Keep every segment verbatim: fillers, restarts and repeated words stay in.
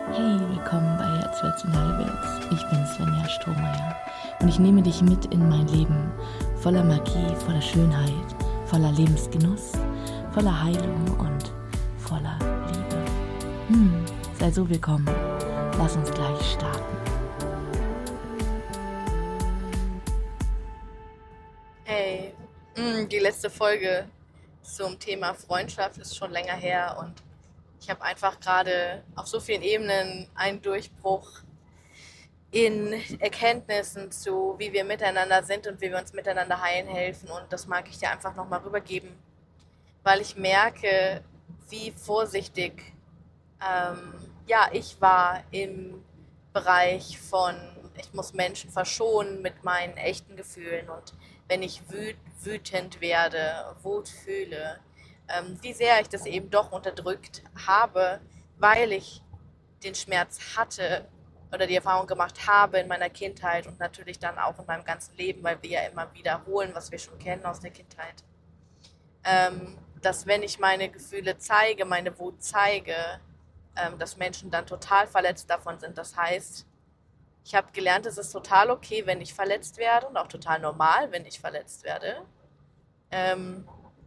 Hey, willkommen bei Herzwärts und Halbwärts. Ich bin Svenja Strohmeier und ich nehme dich mit in mein Leben voller Magie, voller Schönheit, voller Lebensgenuss, voller Heilung und voller Liebe. Hm, sei so willkommen. Lass uns gleich starten. Hey, mh, die letzte Folge zum Thema Freundschaft ist schon länger her und ich habe einfach gerade auf so vielen Ebenen einen Durchbruch in Erkenntnissen zu, wie wir miteinander sind und wie wir uns miteinander heilen helfen, und das mag ich dir einfach nochmal rübergeben, weil ich merke, wie vorsichtig ähm, ja, ich war im Bereich von, ich muss Menschen verschonen mit meinen echten Gefühlen, und wenn ich wüt wütend werde, Wut fühle, ähm, wie sehr ich das eben doch unterdrückt habe, weil ich den Schmerz hatte oder die Erfahrung gemacht habe in meiner Kindheit und natürlich dann auch in meinem ganzen Leben, weil wir ja immer wiederholen, was wir schon kennen aus der Kindheit. Ähm, dass wenn ich meine Gefühle zeige, meine Wut zeige, ähm, dass Menschen dann total verletzt davon sind. Das heißt, ich habe gelernt, es ist total okay, wenn ich verletzt werde, und auch total normal, wenn ich verletzt werde. Ähm,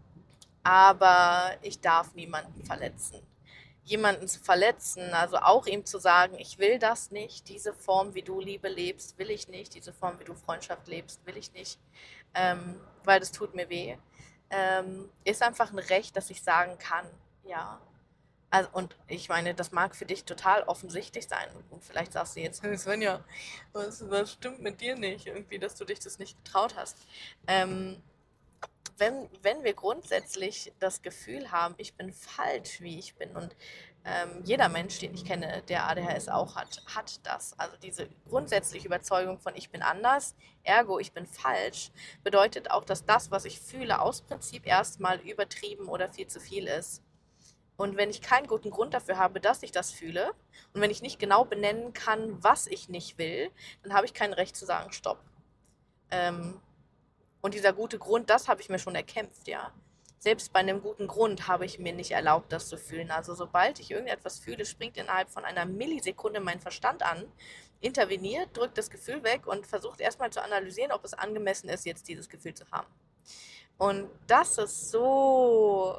aber ich darf niemanden verletzen. Jemanden zu verletzen, also auch ihm zu sagen, ich will das nicht, diese Form, wie du Liebe lebst, will ich nicht, diese Form, wie du Freundschaft lebst, will ich nicht, ähm, weil das tut mir weh, ähm, ist einfach ein Recht, das ich sagen kann, ja. Also, und ich meine, das mag für dich total offensichtlich sein. Und vielleicht sagst du jetzt, hey Svenja, was, was stimmt mit dir nicht? Irgendwie, dass du dich das nicht getraut hast. Ähm, wenn, wenn wir grundsätzlich das Gefühl haben, ich bin falsch, wie ich bin, und ähm, jeder Mensch, den ich kenne, der A D H S auch hat, hat das. Also diese grundsätzliche Überzeugung von ich bin anders, ergo ich bin falsch, bedeutet auch, dass das, was ich fühle, aus Prinzip erstmal übertrieben oder viel zu viel ist. Und wenn ich keinen guten Grund dafür habe, dass ich das fühle, und wenn ich nicht genau benennen kann, was ich nicht will, dann habe ich kein Recht zu sagen, stopp. Ähm, und dieser gute Grund, das habe ich mir schon erkämpft, ja. Selbst bei einem guten Grund habe ich mir nicht erlaubt, das zu fühlen. Also sobald ich irgendetwas fühle, springt innerhalb von einer Millisekunde mein Verstand an, interveniert, drückt das Gefühl weg und versucht erstmal zu analysieren, ob es angemessen ist, jetzt dieses Gefühl zu haben. Und das ist so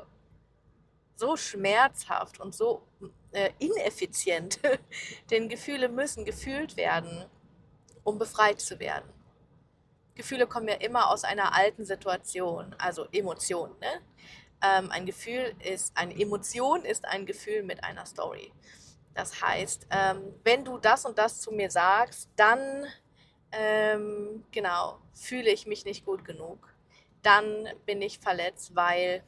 so schmerzhaft und so äh, ineffizient, denn Gefühle müssen gefühlt werden, um befreit zu werden. Gefühle kommen ja immer aus einer alten Situation, also Emotionen. Ne? Ähm, ein Gefühl ist, eine Emotion ist ein Gefühl mit einer Story. Das heißt, ähm, wenn du das und das zu mir sagst, dann ähm, genau, fühle ich mich nicht gut genug. Dann bin ich verletzt, weil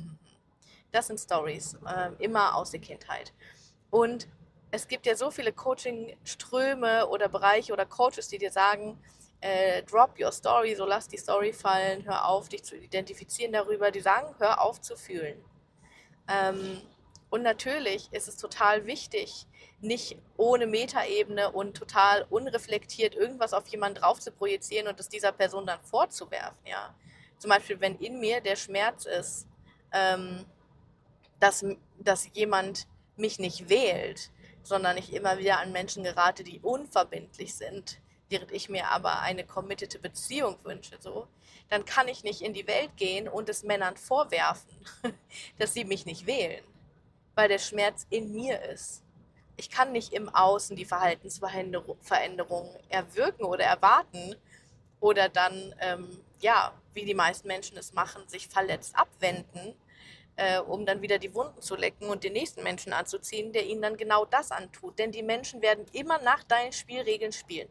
das sind Stories, äh, immer aus der Kindheit. Und es gibt ja so viele Coaching-Ströme oder Bereiche oder Coaches, die dir sagen, äh, drop your story, so lass die Story fallen, hör auf, dich zu identifizieren darüber. Die sagen, hör auf zu fühlen. Ähm, und natürlich ist es total wichtig, nicht ohne Metaebene und total unreflektiert irgendwas auf jemanden drauf zu projizieren und es dieser Person dann vorzuwerfen. Ja? Zum Beispiel, wenn in mir der Schmerz ist, ähm, dass, dass jemand mich nicht wählt, sondern ich immer wieder an Menschen gerate, die unverbindlich sind, während ich mir aber eine committete Beziehung wünsche, so, dann kann ich nicht in die Welt gehen und es Männern vorwerfen, dass sie mich nicht wählen, weil der Schmerz in mir ist. Ich kann nicht im Außen die Verhaltensveränderung erwirken oder erwarten oder dann, ähm, ja, wie die meisten Menschen es machen, sich verletzt abwenden, äh, um dann wieder die Wunden zu lecken und den nächsten Menschen anzuziehen, der ihnen dann genau das antut. Denn die Menschen werden immer nach deinen Spielregeln spielen.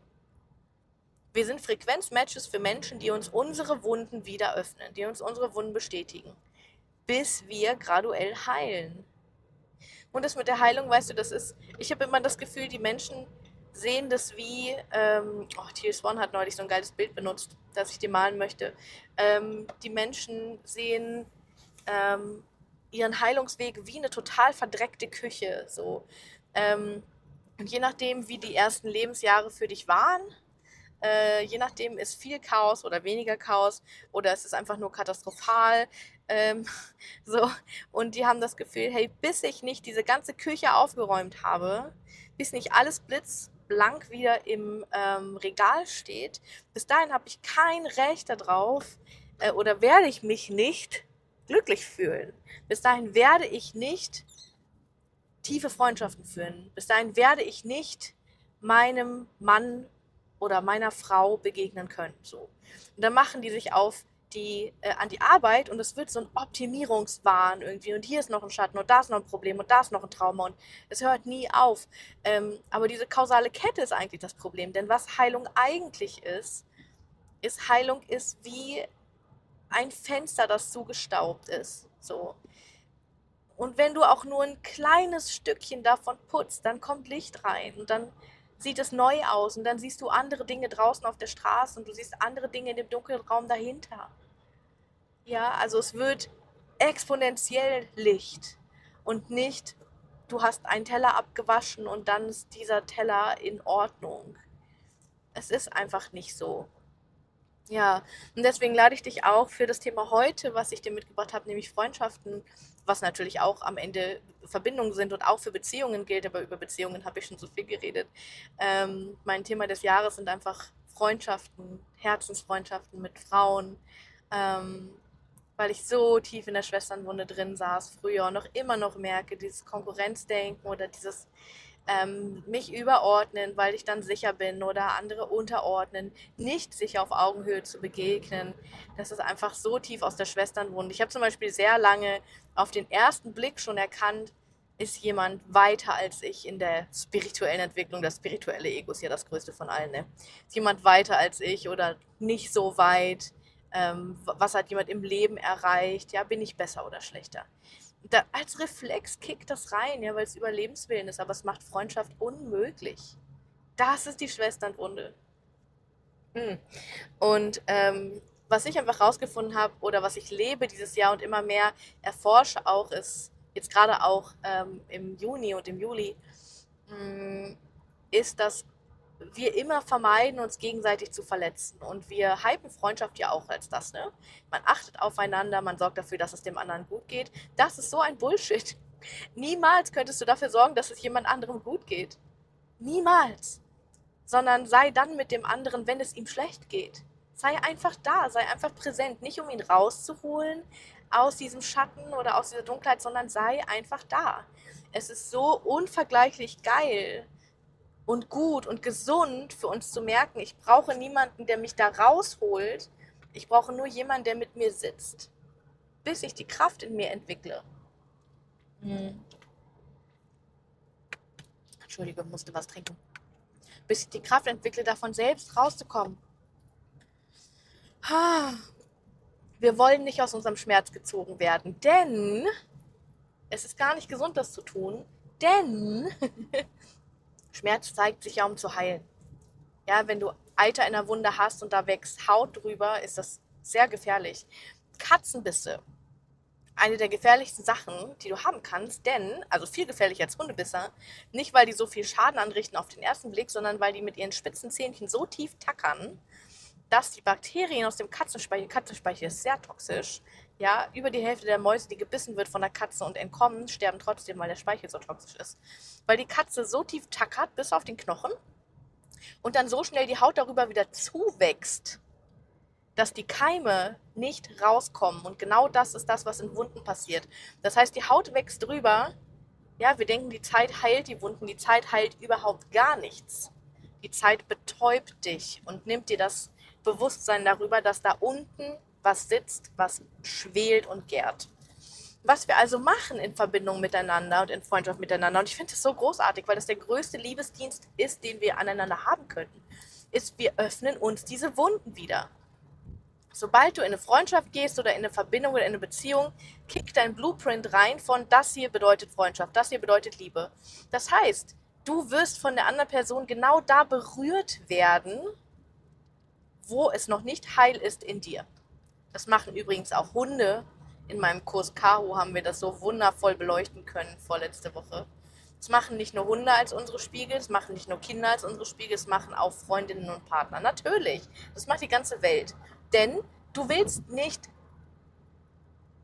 Wir sind Frequenzmatches für Menschen, die uns unsere Wunden wieder öffnen, die uns unsere Wunden bestätigen, bis wir graduell heilen. Und das mit der Heilung, weißt du, das ist, ich habe immer das Gefühl, die Menschen sehen das wie, ähm, oh, T S eins hat neulich so ein geiles Bild benutzt, das ich dir malen möchte. Ähm, die Menschen sehen ähm, ihren Heilungsweg wie eine total verdreckte Küche. So. Ähm, und je nachdem, wie die ersten Lebensjahre für dich waren, äh, je nachdem ist viel Chaos oder weniger Chaos oder es ist einfach nur katastrophal. Ähm, so, und die haben das Gefühl, hey, bis ich nicht diese ganze Küche aufgeräumt habe, bis nicht alles blitzblank wieder im ähm, Regal steht, bis dahin habe ich kein Recht darauf äh, oder werde ich mich nicht glücklich fühlen. Bis dahin werde ich nicht tiefe Freundschaften führen. Bis dahin werde ich nicht meinem Mann oder meiner Frau begegnen können. So. Und dann machen die sich auf die, äh, an die Arbeit und es wird so ein Optimierungswahn irgendwie. Und hier ist noch ein Schatten und da ist noch ein Problem und da ist noch ein Trauma und es hört nie auf. Ähm, aber diese kausale Kette ist eigentlich das Problem. Denn was Heilung eigentlich ist, ist Heilung ist wie ein Fenster, das zugestaubt ist. So. Und wenn du auch nur ein kleines Stückchen davon putzt, dann kommt Licht rein und dann sieht es neu aus und dann siehst du andere Dinge draußen auf der Straße und du siehst andere Dinge in dem dunklen Raum dahinter. Ja, also es wird exponentiell Licht und nicht, du hast einen Teller abgewaschen und dann ist dieser Teller in Ordnung. Es ist einfach nicht so. Ja, und deswegen lade ich dich auch für das Thema heute, was ich dir mitgebracht habe, nämlich Freundschaften, was natürlich auch am Ende Verbindungen sind und auch für Beziehungen gilt, aber über Beziehungen habe ich schon so viel geredet. Ähm, mein Thema des Jahres sind einfach Freundschaften, Herzensfreundschaften mit Frauen, ähm, weil ich so tief in der Schwesternwunde drin saß früher und noch immer noch merke, dieses Konkurrenzdenken oder dieses ähm, mich überordnen, weil ich dann sicher bin oder andere unterordnen, nicht sich auf Augenhöhe zu begegnen. Das ist einfach so tief aus der Schwesternwunde. Ich habe zum Beispiel sehr lange auf den ersten Blick schon erkannt, ist jemand weiter als ich in der spirituellen Entwicklung. Das spirituelle Ego ist ja das größte von allen. Ne? Ist jemand weiter als ich oder nicht so weit? Ähm, was hat jemand im Leben erreicht? Ja, bin ich besser oder schlechter? Da, als Reflex kickt das rein, ja, weil es Überlebenswillen ist, aber es macht Freundschaft unmöglich. Das ist die Schwesternwunde. Hm. Und ähm, was ich einfach rausgefunden habe oder was ich lebe dieses Jahr und immer mehr erforsche auch, ist jetzt gerade auch ähm, im Juni und im Juli, mh, ist, dass wir immer vermeiden, uns gegenseitig zu verletzen. Und wir hypen Freundschaft ja auch als das, ne? Man achtet aufeinander, man sorgt dafür, dass es dem anderen gut geht. Das ist so ein Bullshit. Niemals könntest du dafür sorgen, dass es jemand anderem gut geht. Niemals. Sondern sei dann mit dem anderen, wenn es ihm schlecht geht. Sei einfach da, sei einfach präsent. Nicht um ihn rauszuholen aus diesem Schatten oder aus dieser Dunkelheit, sondern sei einfach da. Es ist so unvergleichlich geil und gut und gesund für uns zu merken, ich brauche niemanden, der mich da rausholt. Ich brauche nur jemanden, der mit mir sitzt, bis ich die Kraft in mir entwickle. Hm. Entschuldige, musste was trinken. Bis ich die Kraft entwickle, davon selbst rauszukommen. Wir wollen nicht aus unserem Schmerz gezogen werden, denn es ist gar nicht gesund, das zu tun, denn Schmerz zeigt sich ja, um zu heilen. Ja, wenn du Eiter in der Wunde hast und da wächst Haut drüber, ist das sehr gefährlich. Katzenbisse, eine der gefährlichsten Sachen, die du haben kannst, denn, also viel gefährlicher als Hundebisse, nicht weil die so viel Schaden anrichten auf den ersten Blick, sondern weil die mit ihren spitzen Zähnchen so tief tackern, dass die Bakterien aus dem Katzenspeichel, Katzenspeichel ist sehr toxisch, ja, über die Hälfte der Mäuse, die gebissen wird von der Katze und entkommen, sterben trotzdem, weil der Speichel so toxisch ist. Weil die Katze so tief tackert, bis auf den Knochen, und dann so schnell die Haut darüber wieder zuwächst, dass die Keime nicht rauskommen. Und genau das ist das, was in Wunden passiert. Das heißt, die Haut wächst drüber. Ja, wir denken, die Zeit heilt die Wunden. Die Zeit heilt überhaupt gar nichts. Die Zeit betäubt dich und nimmt dir das Bewusstsein darüber, dass da unten was sitzt, was schwelt und gärt. Was wir also machen in Verbindung miteinander und in Freundschaft miteinander, und ich finde das so großartig, weil das der größte Liebesdienst ist, den wir aneinander haben könnten, ist, wir öffnen uns diese Wunden wieder. Sobald du in eine Freundschaft gehst oder in eine Verbindung oder in eine Beziehung, kickt dein Blueprint rein von das hier bedeutet Freundschaft, das hier bedeutet Liebe. Das heißt, du wirst von der anderen Person genau da berührt werden, wo es noch nicht heil ist in dir. Das machen übrigens auch Hunde. In meinem Kurs Kahu haben wir das so wundervoll beleuchten können vorletzte Woche. Das machen nicht nur Hunde als unsere Spiegel, das machen nicht nur Kinder als unsere Spiegel, das machen auch Freundinnen und Partner. Natürlich, das macht die ganze Welt. Denn du willst nicht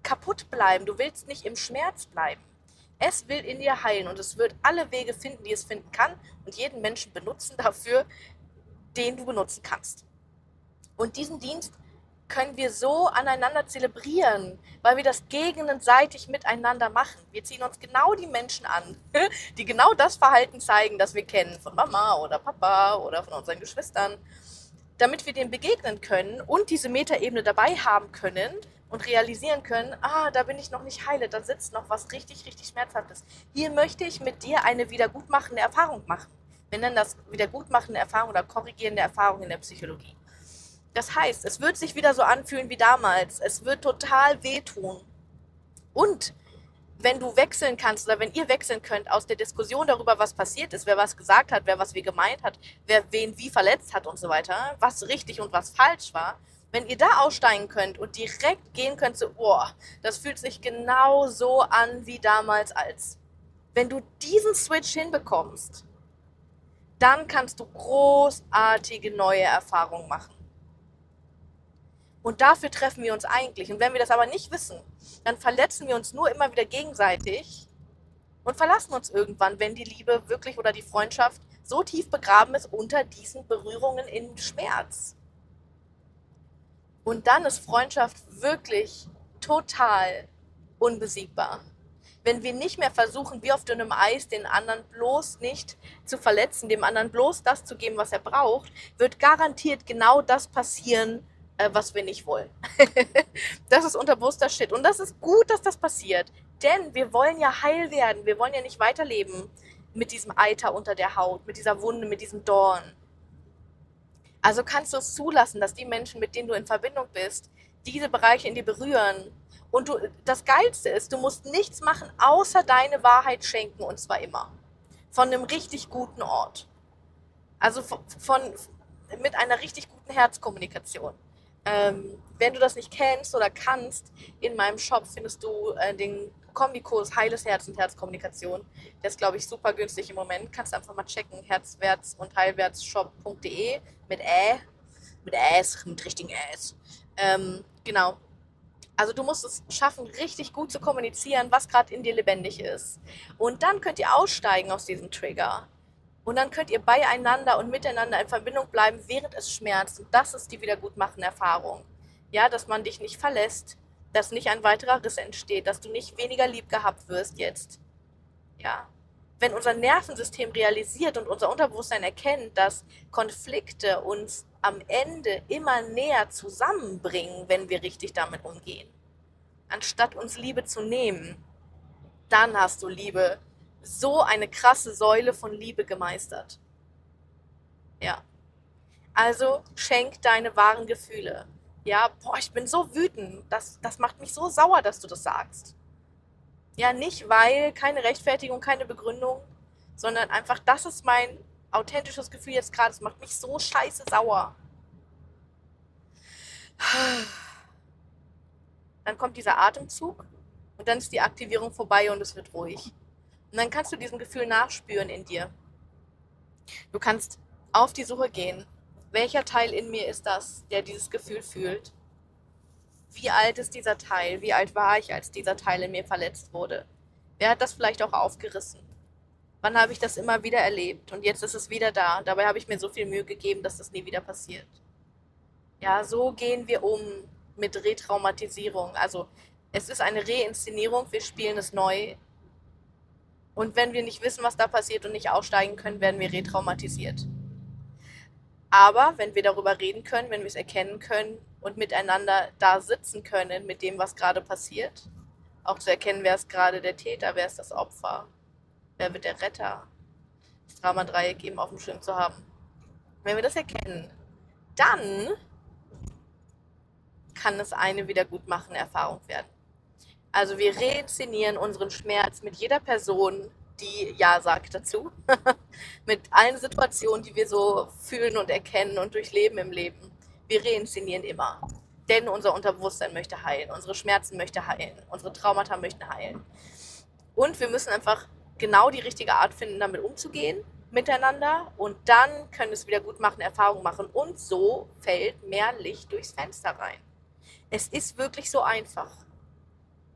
kaputt bleiben, du willst nicht im Schmerz bleiben. Es will in dir heilen und es wird alle Wege finden, die es finden kann und jeden Menschen benutzen dafür, den du benutzen kannst. Und diesen Dienst können wir so aneinander zelebrieren, weil wir das gegenseitig miteinander machen. Wir ziehen uns genau die Menschen an, die genau das Verhalten zeigen, das wir kennen von Mama oder Papa oder von unseren Geschwistern, damit wir dem begegnen können und diese Metaebene dabei haben können und realisieren können, ah, da bin ich noch nicht heile, da sitzt noch was richtig, richtig Schmerzhaftes. Hier möchte ich mit dir eine wiedergutmachende Erfahrung machen. Wir nennen das wiedergutmachende Erfahrung oder korrigierende Erfahrung in der Psychologie. Das heißt, es wird sich wieder so anfühlen wie damals. Es wird total wehtun. Und wenn du wechseln kannst oder wenn ihr wechseln könnt aus der Diskussion darüber, was passiert ist, wer was gesagt hat, wer was wie gemeint hat, wer wen wie verletzt hat und so weiter, was richtig und was falsch war, wenn ihr da aussteigen könnt und direkt gehen könnt so, boah, das fühlt sich genau so an wie damals als. Wenn du diesen Switch hinbekommst, dann kannst du großartige neue Erfahrungen machen. Und dafür treffen wir uns eigentlich. Und wenn wir das aber nicht wissen, dann verletzen wir uns nur immer wieder gegenseitig und verlassen uns irgendwann, wenn die Liebe wirklich oder die Freundschaft so tief begraben ist unter diesen Berührungen in Schmerz. Und dann ist Freundschaft wirklich total unbesiegbar. Wenn wir nicht mehr versuchen, wie auf dünnem Eis, den anderen bloß nicht zu verletzen, dem anderen bloß das zu geben, was er braucht, wird garantiert genau das passieren, was wir nicht wollen. Das ist unterbewusster Shit. Und das ist gut, dass das passiert. Denn wir wollen ja heil werden. Wir wollen ja nicht weiterleben mit diesem Eiter unter der Haut, mit dieser Wunde, mit diesem Dorn. Also kannst du es zulassen, dass die Menschen, mit denen du in Verbindung bist, diese Bereiche in dir berühren. Und du, das Geilste ist, du musst nichts machen, außer deine Wahrheit schenken. Und zwar immer. Von einem richtig guten Ort. Also von, von mit einer richtig guten Herzkommunikation. Ähm, wenn du das nicht kennst oder kannst, in meinem Shop findest du äh, den Kombikurs Heiles Herz und Herzkommunikation. Der ist, glaube ich, super günstig im Moment. Kannst du einfach mal checken. Herzwärts und heilwärtsshop punkt de mit Ä, mit Äs, mit richtigen Äs. Ähm, genau. Also du musst es schaffen, richtig gut zu kommunizieren, was gerade in dir lebendig ist. Und dann könnt ihr aussteigen aus diesem Trigger. Und dann könnt ihr beieinander und miteinander in Verbindung bleiben, während es schmerzt. Und das ist die wiedergutmachende Erfahrung. Ja, dass man dich nicht verlässt, dass nicht ein weiterer Riss entsteht, dass du nicht weniger lieb gehabt wirst jetzt. Ja. Wenn unser Nervensystem realisiert und unser Unterbewusstsein erkennt, dass Konflikte uns am Ende immer näher zusammenbringen, wenn wir richtig damit umgehen, anstatt uns Liebe zu nehmen, dann hast du Liebe, so eine krasse Säule von Liebe gemeistert. Ja. Also schenk deine wahren Gefühle. Ja, boah, ich bin so wütend. Das, das macht mich so sauer, dass du das sagst. Ja, nicht weil, keine Rechtfertigung, keine Begründung, sondern einfach, das ist mein authentisches Gefühl jetzt gerade. Es macht mich so scheiße sauer. Dann kommt dieser Atemzug und dann ist die Aktivierung vorbei und es wird ruhig. Und dann kannst du diesem Gefühl nachspüren in dir. Du kannst auf die Suche gehen. Welcher Teil in mir ist das, der dieses Gefühl fühlt? Wie alt ist dieser Teil? Wie alt war ich, als dieser Teil in mir verletzt wurde? Wer hat das vielleicht auch aufgerissen? Wann habe ich das immer wieder erlebt? Und jetzt ist es wieder da. Dabei habe ich mir so viel Mühe gegeben, dass das nie wieder passiert. Ja, so gehen wir um mit Retraumatisierung. Also es ist eine Reinszenierung, wir spielen es neu. Und wenn wir nicht wissen, was da passiert und nicht aussteigen können, werden wir retraumatisiert. Aber wenn wir darüber reden können, wenn wir es erkennen können und miteinander da sitzen können mit dem, was gerade passiert, auch zu erkennen, wer ist gerade der Täter, wer ist das Opfer, wer wird der Retter, das Dramadreieck eben auf dem Schirm zu haben. Wenn wir das erkennen, dann kann es eine wiedergutmachende Erfahrung werden. Also wir reinszenieren unseren Schmerz mit jeder Person, die Ja sagt dazu. Mit allen Situationen, die wir so fühlen und erkennen und durchleben im Leben. Wir reinszenieren immer. Denn unser Unterbewusstsein möchte heilen, unsere Schmerzen möchte heilen, unsere Traumata möchten heilen. Und wir müssen einfach genau die richtige Art finden, damit umzugehen, miteinander. Und dann können es wieder gut machen, Erfahrungen machen. Und so fällt mehr Licht durchs Fenster rein. Es ist wirklich so einfach.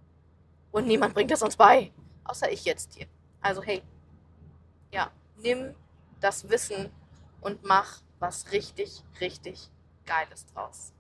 Und niemand bringt es uns bei, außer ich jetzt dir. Also hey, ja, nimm das Wissen und mach was richtig, richtig Geiles draus.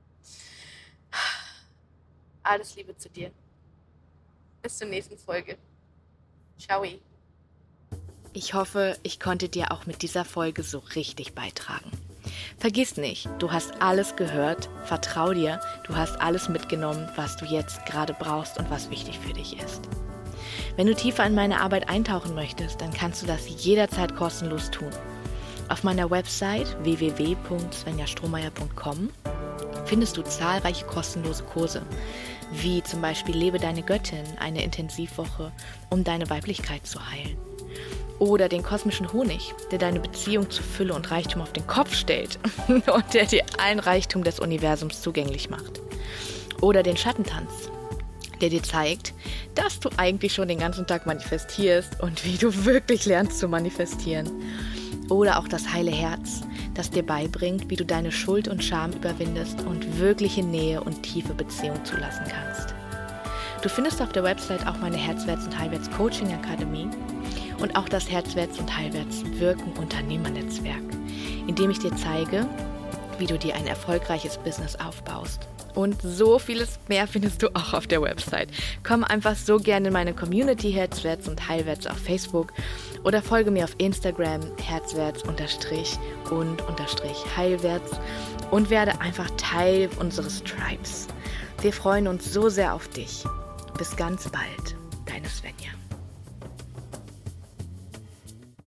Alles Liebe zu dir. Bis zur nächsten Folge. Ciao. Ich hoffe, ich konnte dir auch mit dieser Folge so richtig beitragen. Vergiss nicht, du hast alles gehört, vertrau dir, du hast alles mitgenommen, was du jetzt gerade brauchst und was wichtig für dich ist. Wenn du tiefer in meine Arbeit eintauchen möchtest, dann kannst du das jederzeit kostenlos tun. Auf meiner Website w w w punkt svenja strohmeier punkt com findest du zahlreiche kostenlose Kurse, wie zum Beispiel Lebe deine Göttin, eine Intensivwoche, um deine Weiblichkeit zu heilen. Oder den kosmischen Honig, der deine Beziehung zu Fülle und Reichtum auf den Kopf stellt und der dir allen Reichtum des Universums zugänglich macht. Oder den Schattentanz, der dir zeigt, dass du eigentlich schon den ganzen Tag manifestierst und wie du wirklich lernst zu manifestieren. Oder auch das heile Herz, das dir beibringt, wie du deine Schuld und Scham überwindest und wirkliche Nähe und tiefe Beziehung zulassen kannst. Du findest auf der Website auch meine Herzwärts- und Heilwärts-Coaching-Akademie und auch das Herzwärts- und Heilwärts-Wirken-Unternehmernetzwerk, in dem ich dir zeige, wie du dir ein erfolgreiches Business aufbaust. Und so vieles mehr findest du auch auf der Website. Komm einfach so gerne in meine Community Herzwärts und Heilwärts auf Facebook oder folge mir auf Instagram herzwärts unterstrich und unterstrich heilwärts und werde einfach Teil unseres Tribes. Wir freuen uns so sehr auf dich. Bis ganz bald, deine Svenja.